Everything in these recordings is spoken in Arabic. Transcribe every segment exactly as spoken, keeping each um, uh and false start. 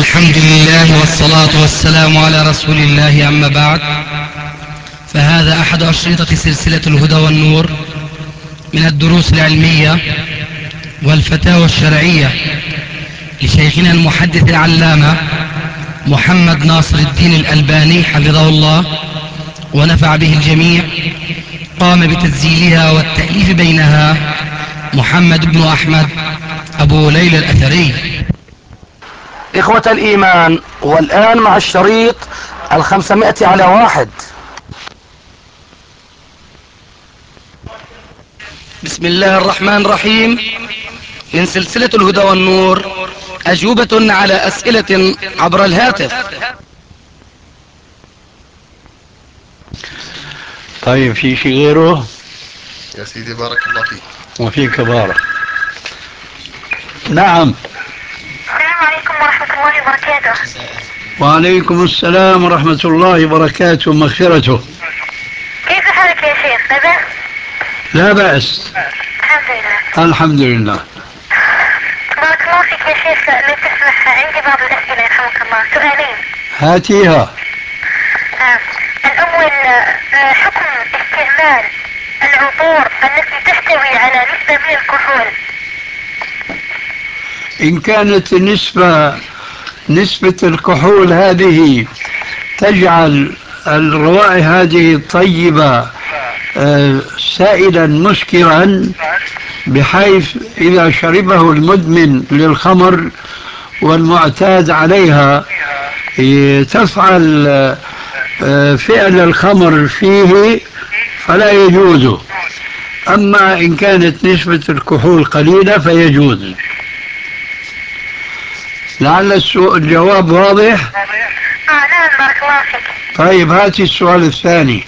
الحمد لله والصلاة والسلام على رسول الله، أما بعد، فهذا أحد أشرطة سلسلة الهدى والنور من الدروس العلمية والفتاوى الشرعية لشيخنا المحدث العلامة محمد ناصر الدين الألباني حفظه الله ونفع به الجميع. قام بتسجيلها والتأليف بينها محمد بن أحمد أبو ليلى الأثري. إخوة الإيمان، والآن مع الشريط الخمسمائة على واحد. بسم الله الرحمن الرحيم. من سلسلة الهدى والنور، أجوبة على أسئلة عبر الهاتف. طيب، في شيء غيره؟ يا سيدي بارك الله فيك. وفيك بارك. نعم. السلام عليكم ورحمة الله وبركاته. وعليكم السلام ورحمة الله وبركاته ومغفرته. كيف حالك يا شيخ؟ لا بأس؟ لا بأس، الحمد لله. الحمد لله. بارك الله فيك يا شيخ، لو تسمح عندي بعض الأسئلة يرحمك الله. سؤالين. هاتيها. آه. الأول، آه، حكم استعمال العطور التي تحتوي على نسبة من الكحول. إن كانت النسبة نسبة الكحول هذه تجعل الروائح هذه الطيبة آه، سائلا مسكرا، بحيث إذا شربه المدمن للخمر والمعتاد عليها تفعل آه، فعل الخمر فيه، فلا يجوز. أما إن كانت نسبة الكحول قليلة فيجوز. لعل السؤال الجواب واضح. آه نعم، بارك الله فيك. طيب، هاتي السؤال الثاني.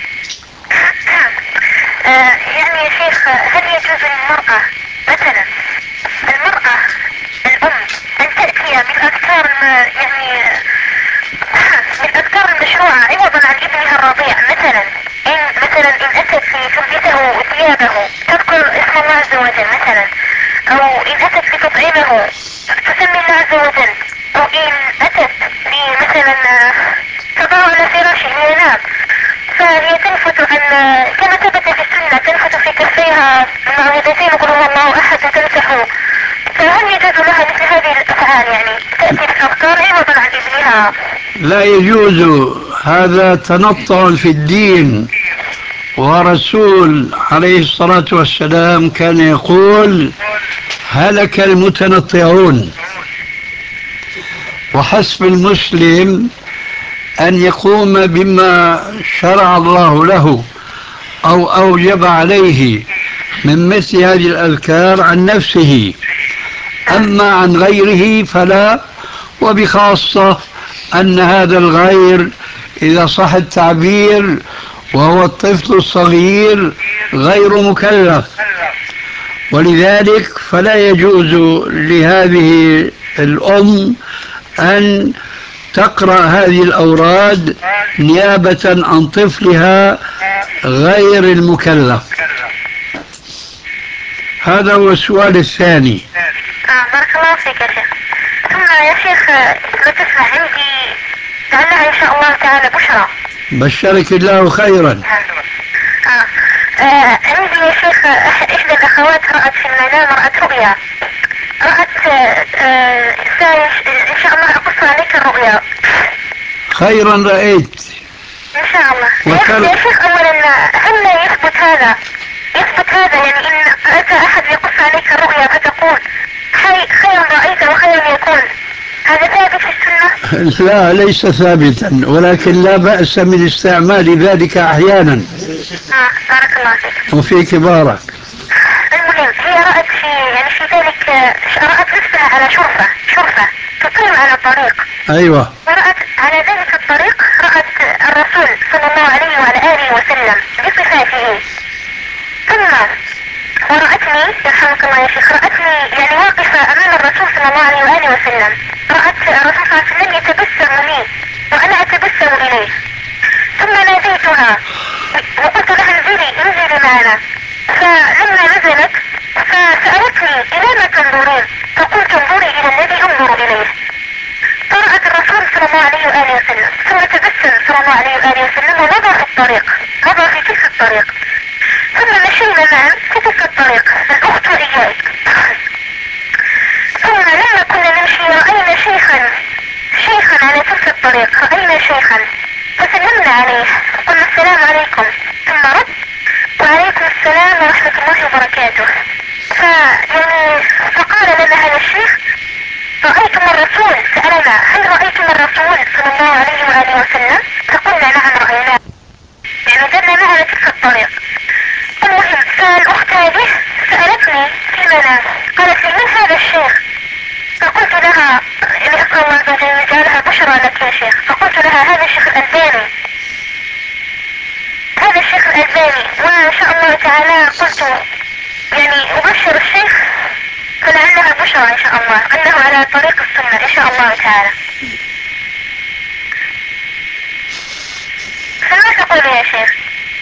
آه يعني يا شيخ، هل يجوز للمرأة مثلا المرأة الأم أن تأتي بالأذكار يعني بالأذكار المشروعة عوضا عن ابنها الرضيع؟ مثلا إن مثلا إن أتت في تلبسه ثيابه تذكر اسم الله عز وجل مثلا، أو إن أتت في تطعيمه تسمي الله عز وجل، أو إن أتت مثلا تضع على فراشه لينام فهي تنفث عن كما ثبت في السنة، تنفث في كفيها المعوذتين قل هو الله أحد وتمسحه. فهل يجوز لها مثل هذه الأفعال، يعني تأتي بالأذكار عوضا عن ابنها؟ لا يجوز، هذا تنطع في الدين. ورسول عليه الصلاة والسلام كان يقول: هلك المتنطعون. وحسب المسلم أن يقوم بما شرع الله له أو أوجب عليه من مثل هذه الأذكار عن نفسه، أما عن غيره فلا. وبخاصة أن هذا الغير، إذا صح التعبير، وهو الطفل الصغير غير مكلف، ولذلك فلا يجوز لهذه الأم أن تقرأ هذه الأوراد نيابة عن طفلها غير المكلف. هذا هو السؤال الثاني. آه بارك الله فيك يا شيخ. ثم يا شيخ، لو تسمح عندي لعلها إن شاء الله تعالى بشرى. بشرك الله خيرا. آه. آه عندي يا شيخ، إحدى الأخوات رأت في المنام، رأت رؤيا، رأت آه إن شاء الله أقص عليك الرؤيا. خيرا رأيت إن شاء الله. وكر... يا شيخ، أولا هل لا يثبت هذا يثبت هذا يعني إن أتى أحد يقص عليك الرؤيا فتقول خيرا رأيت وخيرا يكون، هذا ثابت في السنة؟ لا، ليس ثابتا، ولكن لا بأس من استعمال ذلك أحيانا. آه بارك الله فيك. وفيك بارك. المهم، هي رأت في يعني في ذلك، رأت نفسها على شرفة شرفة تقيم على الطريق. أيوة. ورأت على ذلك الطريق، رأت الرسول صلى الله عليه وعلى آله وسلم بصفاته. ثم ورأتني يرحمك الله يا شيخ، رأتني يعني واقفة أمام الرسول صلى الله عليه وآله وسلم. رأت الرسول صلى الله عليه وسلم يتبسم لي وأنا أتبسم إليه. ثم ناديتها وقلت لها انزلي انزلي معنا. فلما نزلت فسألتني إلى ما تنظرين؟ فقلت انظري إلى الذي أنظر إليه. صلى الله عليه وآله وسلم، ثم تبسم صلى الله عليه وآله وسلم ومضى الطريق، مضى في تلك الطريق، ثم مشينا معا في تلك الطريق الأخت وإياي. ثم لما كنا نمشي رأينا شيخا شيخا على تلك الطريق، رأينا شيخا فسلمنا عليه قلنا السلام عليكم، ثم رد وعليكم السلام ورحمة الله وبركاته. فيعني فقال لنا هذا الشيخ رأيتم الرسول؟ سألنا هل رأيتم الرسول صلى الله عليه وآله وسلم؟ فقلنا نعم رأيناه، يعني زلنا معنا تلك الطريق. المهم فالأخت هذه سألتني في المنام قالت لي من هذا الشيخ؟ فقلت لها يعني أسأل الله عز وجل أن يجعلها بشرى لك يا شيخ، فقلت لها هذا الشيخ الألباني، هذا الشيخ الألباني، وإن شاء الله تعالى قلت يعني أبشر الشيخ فلعلها بشرى إن شاء الله أنه على طريق السنة إن شاء الله تعالى. فما تقول يا شيخ؟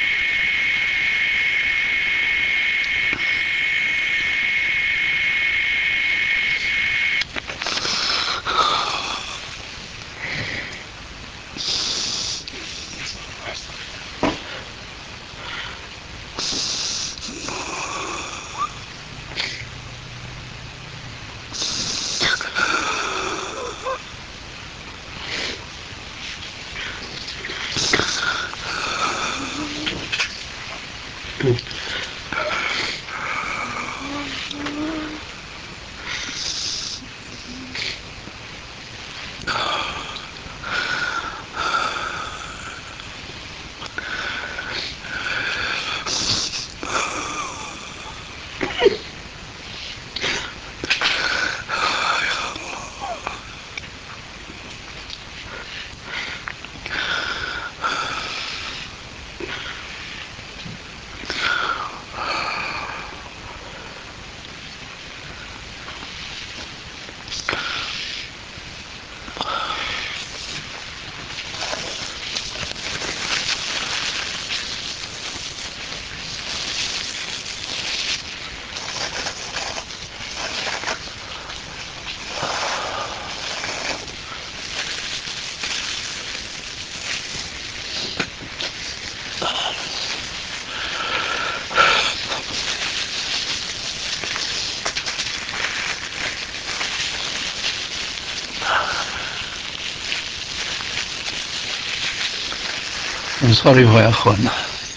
انصرفوا يا أخوانا.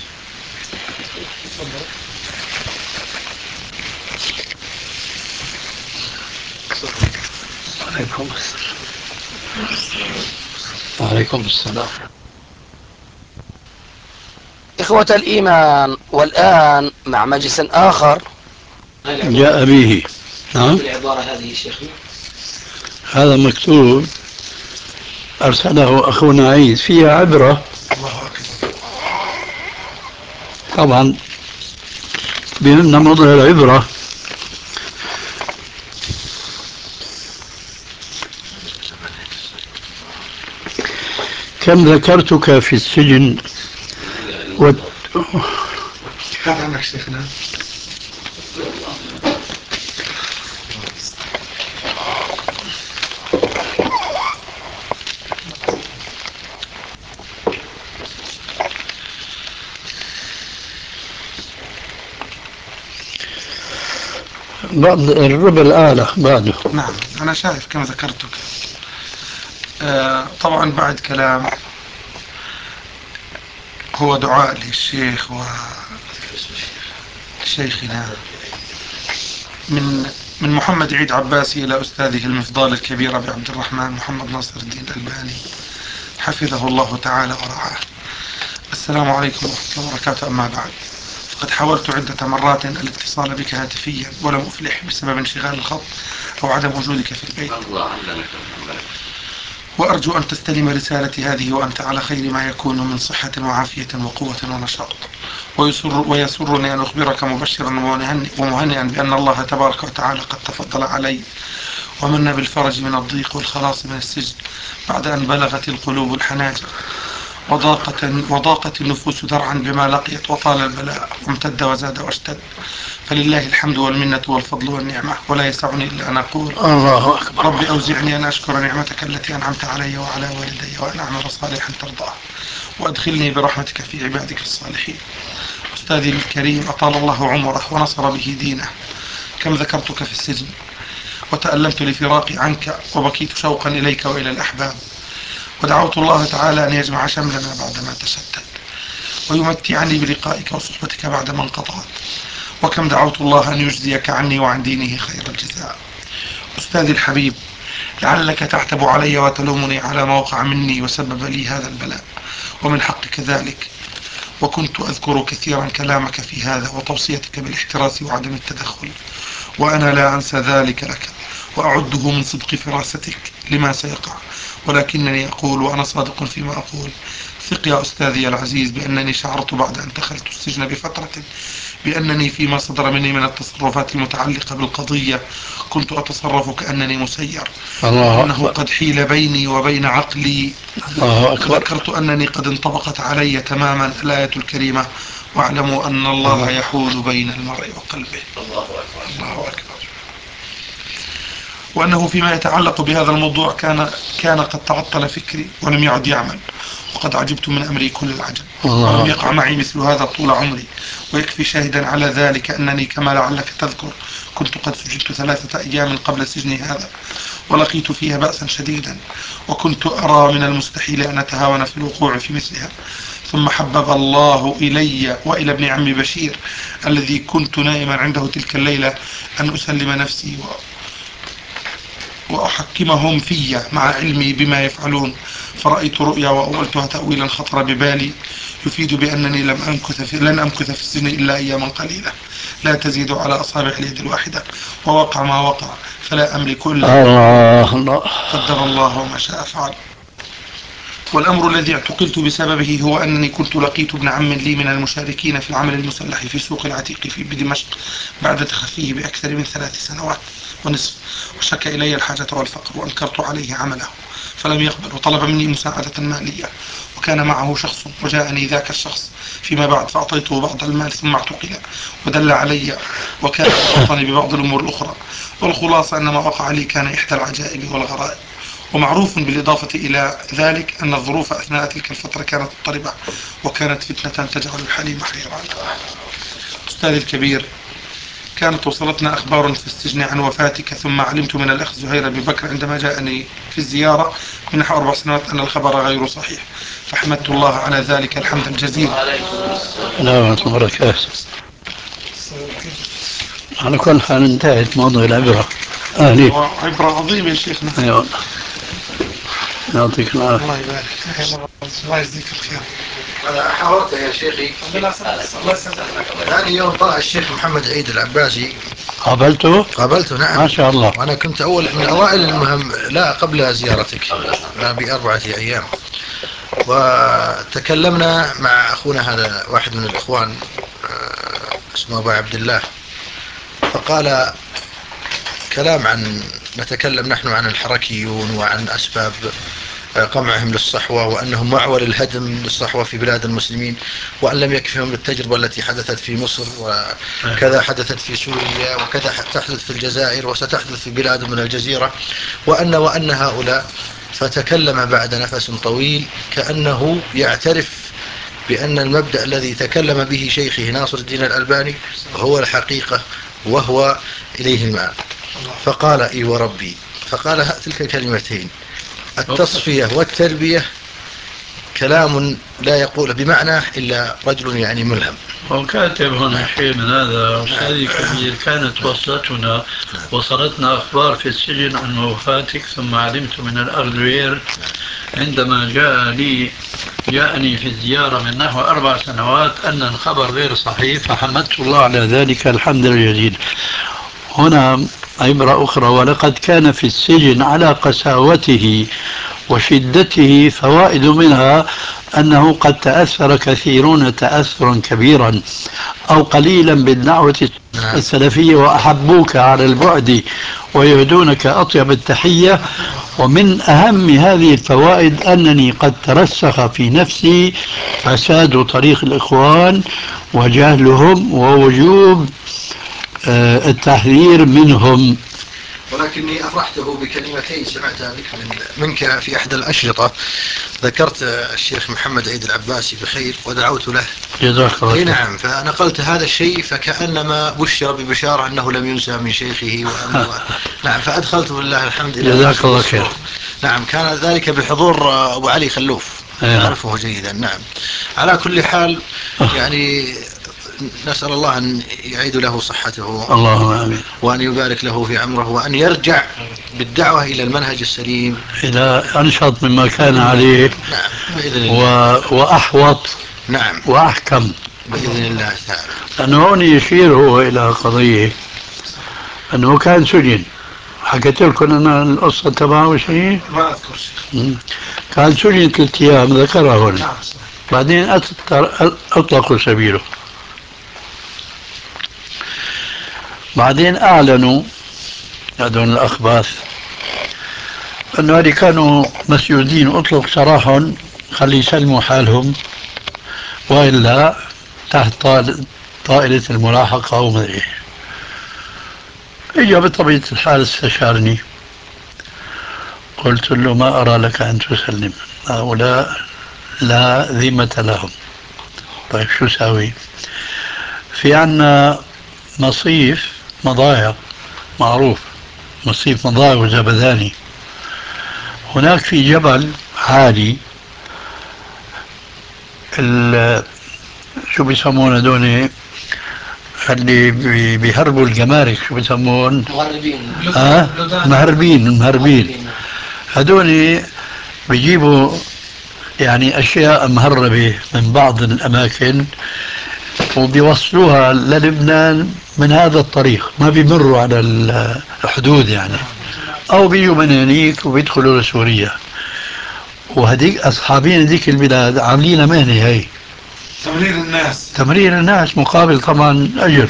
عليكم السلام. وعليكم السلام. إخوة الإيمان، والآن مع مجلس آخر جاء به. نعم. العبارة هذه شيخنا هذا مكتوب أرسله أخونا عيد، فيها عبرة طبعا بمبنى موضع العبرة. كم ذكرتك في السجن و... هذا عنك شيخنا. بعد الربع الأعلى بعده. نعم أنا شايف كما ذكرتك. آه طبعا بعد كلام هو دعاء للشيخ وشيخنا من من محمد عيد عباسي إلى أستاذه المفضال الكبير أبي عبد الرحمن محمد ناصر الدين الألباني حفظه الله تعالى ورعاه. السلام عليكم ورحمة الله وبركاته. أما بعد، فقد حاولت عدة مرات الاتصال بك هاتفيا ولم أفلح بسبب انشغال الخط أو عدم وجودك في البيت، وأرجو أن تستلم رسالتي هذه وأنت على خير ما يكون من صحة وعافية وقوة ونشاط. ويسر ويسرني أن أخبرك مبشرا ومهنئا بأن الله تبارك وتعالى قد تفضل علي ومن بالفرج من الضيق والخلاص من السجن بعد أن بلغت القلوب الحناجر وضاقت, وضاقت النفوس ذرعا بما لقيت وطال البلاء وامتد وزاد واشتد. فلله الحمد والمنة والفضل والنعمة، ولا يسعني إلا أن أقول الله أكبر. رب أوزعني أن أشكر نعمتك التي أنعمت علي وعلى والدي وأن أعمل صالحا ترضاه، وأدخلني برحمتك في عبادك الصالحين. أستاذي الكريم أطال الله عمره ونصر به دينه، كم ذكرتك في السجن وتألمت لفراقي عنك وبكيت شوقا إليك وإلى الأحباب، ودعوت الله تعالى أن يجمع شملنا بعدما تشتت ويمتعني بلقائك وصحبتك بعدما انقطعت، وكم دعوت الله أن يجزيك عني وعن دينه خير الجزاء. أستاذي الحبيب، لعلك تعتب علي وتلومني على ما وقع مني وسبب لي هذا البلاء، ومن حقك ذلك، وكنت أذكر كثيرا كلامك في هذا وتوصيتك بالاحتراس وعدم التدخل، وأنا لا أنسى ذلك لك وأعده من صدق فراستك لما سيقع، ولكنني أقول وأنا صادق فيما أقول، ثق يا أستاذي العزيز بأنني شعرت بعد أن دخلت السجن بفترة بأنني فيما صدر مني من التصرفات المتعلقة بالقضية كنت أتصرف كأنني مسير، وأنه قد حيل بيني وبين عقلي. الله أكبر. ذكرت أنني قد انطبقت علي تماما الآية الكريمة واعلموا أن الله يحول بين المرء وقلبه. الله أكبر. وأنه فيما يتعلق بهذا الموضوع كان كان قد تعطل فكري ولم يعد يعمل، وقد عجبت من أمري كل العجب، ولم يقع معي مثل هذا طول عمري، ويكفي شاهدا على ذلك أنني كما لعلك تذكر كنت قد سجنت ثلاثة أيام قبل سجني هذا، ولقيت فيها بأسا شديدا، وكنت أرى من المستحيل أن أتهاون في الوقوع في مثلها، ثم حبب الله إلي وإلى ابن عمي بشير الذي كنت نائما عنده تلك الليلة أن أسلم نفسي و وأحكمهم في مع علمي بما يفعلون، فرأيت رؤيا وأولتها تأويلا خطر ببالي يفيد بأنني لم أمكث في لن أمكث في السجن إلا أياما قليلة لا تزيد على أصابع اليد الواحدة، ووقع ما وقع فلا أملك إلا الله الله. قدر الله وما شاء فعل. والأمر الذي اعتقلت بسببه هو أنني كنت لقيت ابن عم لي من المشاركين في العمل المسلح في سوق العتيق في بدمشق بعد تخفيه بأكثر من ثلاث سنوات ونصف، وشكى إلي الحاجة والفقر وأنكرت عليه عمله فلم يقبل، وطلب مني مساعدة مالية، وكان معه شخص وجاءني ذاك الشخص فيما بعد فأعطيته بعض المال ثم اعتقل ودل علي وكان يربطني ببعض الأمور الأخرى. والخلاصة أن ما وقع لي كان إحدى العجائب والغرائب. ومعروف بالإضافة إلى ذلك أن الظروف أثناء تلك الفترة كانت مضطربة وكانت فتنة تجعل الحليم حيران. أستاذي الكبير، كانت وصلتنا أخبار في السجن عن وفاتك، ثم علمت من الأخ زهير أبي بكر عندما جاءني في الزيارة من نحو أربع سنوات أن الخبر غير صحيح، فحمدت الله على ذلك الحمد الجزيل. لا وبركاته. على كل حال انتهت موضوع العبرة. أهلي عبرة عظيمة يا شيخنا. أيوة. يعطيك العافية. الله يبارك. الله يجزيك الخير. أنا حاولت يا شيخي. ثاني يوم طلع الشيخ محمد عيد العباسي. قابلته؟ قابلته نعم. ما شاء الله. وأنا كنت أول من أوائل المهم لا قبل زيارتك لا بأربعة أيام، وتكلمنا مع أخونا هذا واحد من الإخوان اسمه أبو عبد الله، فقال كلام عن نتكلم نحن عن الحركيون وعن أسباب قمعهم للصحوة وأنهم معول الهدم للصحوة في بلاد المسلمين، وأن لم يكفهم التجربة التي حدثت في مصر وكذا حدثت في سوريا وكذا تحدث في الجزائر وستحدث في بلاد من الجزيرة، وأن وأن هؤلاء. فتكلم بعد نفس طويل كأنه يعترف بأن المبدأ الذي تكلم به شيخه ناصر الدين الألباني هو الحقيقة وهو إليه المآب. فقال إي وربي، فقال تلك الكلمتين: التصفية والتربية كلام لا يقول بمعنى إلا رجل يعني ملهم. وكاتب هنا شيء من هذا. أستاذي كبير، كانت وصلتنا وصلتنا أخبار في السجن عن وفاتك، ثم علمت من الأخ زهير عندما جاء لي جاءني في الزيارة من نحو أربع سنوات أن الخبر غير صحيح، فحمدت الله على ذلك الحمد الجزيل. هنا عبرة أخرى: ولقد كان في السجن على قساوته وشدته فوائد، منها أنه قد تأثر كثيرون تأثرا كبيرا أو قليلا بالدعوة السلفية وأحبوك على البعد ويهدونك أطيب التحية. ومن أهم هذه الفوائد أنني قد ترسخ في نفسي فساد طريق الإخوان وجهلهم ووجوب آه، التحذير منهم. ولكني أفرحته بكلمتين سمعتها بك من منك في أحد الأشرطة. ذكرت الشيخ محمد عيد العباسي بخير ودعوت له. جزاك الله اي خير. نعم، فنقلت هذا الشيء فكأنما بشر ببشارة أنه لم ينسى من شيخه وأنه نعم، فأدخلت بالله الحمد لله. جزاك الله خير. نعم، كان ذلك بحضور أبو علي خلوف، أعرفه جيدا. نعم، على كل حال يعني نسأل الله أن يعيد له صحته، اللهم آمين، وأن يبارك له في عمره، وأن يرجع بالدعوة إلى المنهج السليم، إلى أنشط مما كان عليه. نعم بإذن و... الله. وأحوط. نعم وأحكم بإذن الله تعالى. أنه هون يشير هو إلى قضية أنه كان سجن. حكيت لكم أنا القصة تبعه شيء؟ ما أذكر شيء. كان سجن ثلاث أيام ذكرها هون. بعدين أطلق- أطلقوا سبيله. بعدين أعلنوا هذول الأخباث أنه هذه كانوا مسجونين، أطلق سراحهم، خلي يسلموا حالهم، وإلا تحت طائل- طائلة الملاحقة وما أدري. إجا بطبيعة الحال استشارني، قلت له ما أرى لك أن تسلم، هؤلاء لا ذمة لهم. طيب شو ساوي؟ في عنا مصيف مضايق معروف، مصيف مضايق وزبداني. هناك في جبل عالي، ال- شو بيسمون هذول اللي بي- بيهربوا الجمارك، شو بيسمون؟ مهربين. ها؟ مهربين. المهربين هذول بيجيبوا يعني أشياء مهربة من بعض الأماكن وبيوصلوها للبنان من هذا الطريق، ما بيمروا على الحدود يعني، أو بيجوا من هنيك وبيدخلوا لسوريا. وهديك أصحابين هذيك البلاد عاملين مهنة هي، تمرير الناس. تمرير الناس مقابل طبعا أجر،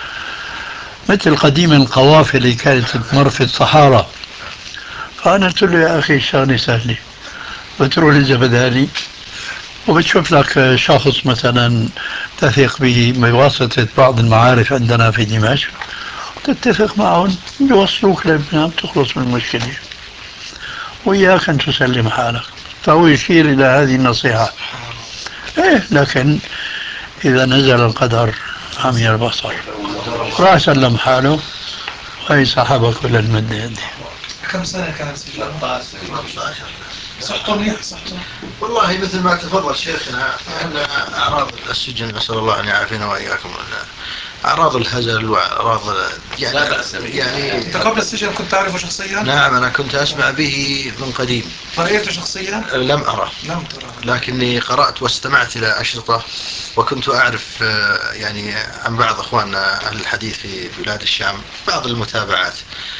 مثل قديم القوافل اللي كانت تمر في الصحراء. فأنا قلت له يا أخي الشغلة سهلة، بتروح للزبداني وبتشوف لك شخص مثلا تثق به بواسطة بعض المعارف عندنا في دمشق، تتفق معهم بيوصلوك للبنان، تخلص من المشكلة، وإياك أن تسلم حالك. فهو يشير إلى هذه النصيحة. إيه، لكن إذا نزل القدر عمي البصر، راح سلم حاله وهي سحبه كل المد يده. كم سنة كان سجن؟ ثلاثة عشر. صحته منيح صحته. والله مثل ما تفضل شيخنا أن أعراض السجن نسأل الله أن يعافينا وإياكم، أعراض الهزل وأعراض يعني, لا بأس به. يعني أنت قبل السجن كنت تعرفه شخصيا؟ نعم، أنا كنت أسمع به من قديم. رأيته شخصيا؟ لم أره، لم ترى. لكني قرأت واستمعت إلى أشرطة، وكنت أعرف آه، يعني عن بعض أخواننا أهل الحديث في بلاد الشام بعض المتابعات.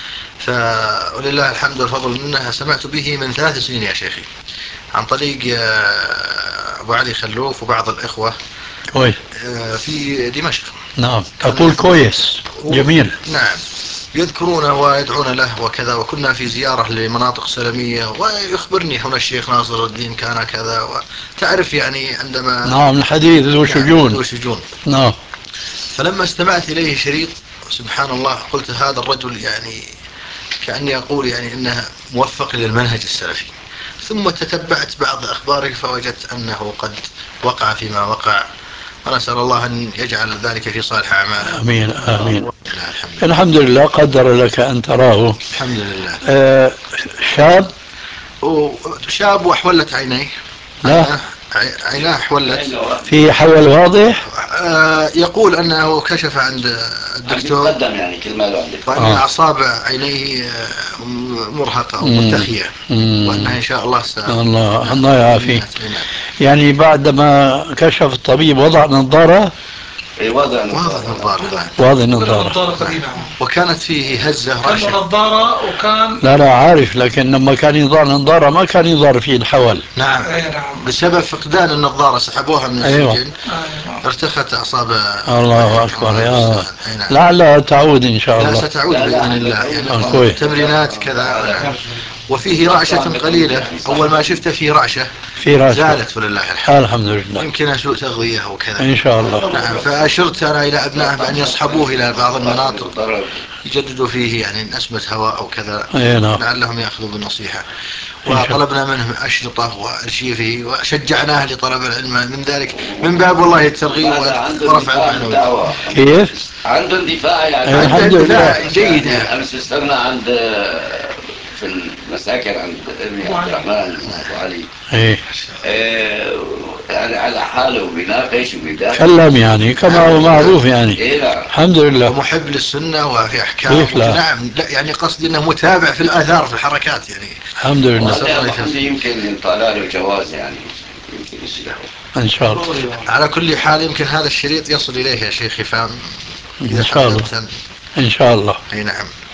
فولله الحمد والفضل منها سمعت به من ثلاث سنين يا شيخي، عن طريق آه، أبو علي خلوف وبعض الإخوة كويس. آه، في دمشق. نعم، تقول كويس، جميل. نعم، يذكرون ويدعون له وكذا، وكنا في زيارة لمناطق سلمية ويخبرني هنا الشيخ ناصر الدين كان كذا، وتعرف يعني عندما نعم، الحديث ذو شجون. ذو شجون. نعم. فلما استمعت إليه شريط سبحان الله قلت هذا الرجل يعني كأني أقول يعني إنه موفق للمنهج السلفي. ثم تتبعت بعض أخباره فوجدت أنه قد وقع فيما وقع، ونسأل الله أن يجعل ذلك في صالح أعماله. آمين آمين. الحمد لله. الحمد لله قدر لك أن تراه. الحمد لله. آه شاب. شاب وحولت عينيه. لا، عيناه حولت. في حول واضح. آه يقول أنه كشف عند الدكتور قدم يعني كلمة له عندك. وأن آه. أصابع عينيه آه، مرهقة أو مرتخية، وأنها إن شاء الله س... الله الله يعافيه. نعم. يعني بعدما كشف الطبيب وضع نظارة. اي وضع واضح نظارة. واضح نظارة. نظارة قديمة. وكانت فيه هزة كان رعشة. نظارة وكان. لا لا عارف، لكن لما كان يضع نظارة ما كان يضع فيه الحول. نعم. أي نعم. بسبب فقدان النظارة سحبوها من السجن. أيوة. أيوة. ارتخت أعصاب. الله أكبر. يا نعم. لعلها تعود إن شاء لا الله. ستعود بإذن الله، يعني آه، كويس. تمرينات كذا. وفيه رعشة قليلة، أول ما شفته فيه رعشة في رأسه. زالت ولله الحمد. الحمد لله. يمكن سوء تغذية أو كذا. إن شاء الله. نعم. فأشرت أنا إلى أبنائه بأن يصحبوه إلى بعض المناطق يجددوا فيه يعني نسمة هواء أو كذا، أي نعم. لعلهم يأخذوا بالنصيحة. إن شاء الله. وطلبنا منهم أشرطة وأرشيفه وشجعناه لطلب العلم من ذلك، من باب والله الترغيب ورفع المعنويات. كيف؟ عنده اندفاع يعني. أي الحمد اندفاع لله. جيد. يعني امس استنى عند في المساكن عند ابني عبد الرحمن ابو علي. إيه. آه، يعني على حاله وبيناقش وبيدافع. تكلم يعني كما هو معروف يعني. إيه نعم. الحمد لله. ومحب للسنة وفي أحكام. كيف لا؟ نعم. لا يعني قصدي أنه متابع في الآثار في الحركات يعني. الحمد لله. وهذا محمد يمكن يطلع له جواز يعني، يمكن يصلحه. إن شاء الله. على كل حال يمكن هذا الشريط يصل إليه يا شيخي، فاهم؟ إن شاء الله. إن شاء الله. أي نعم.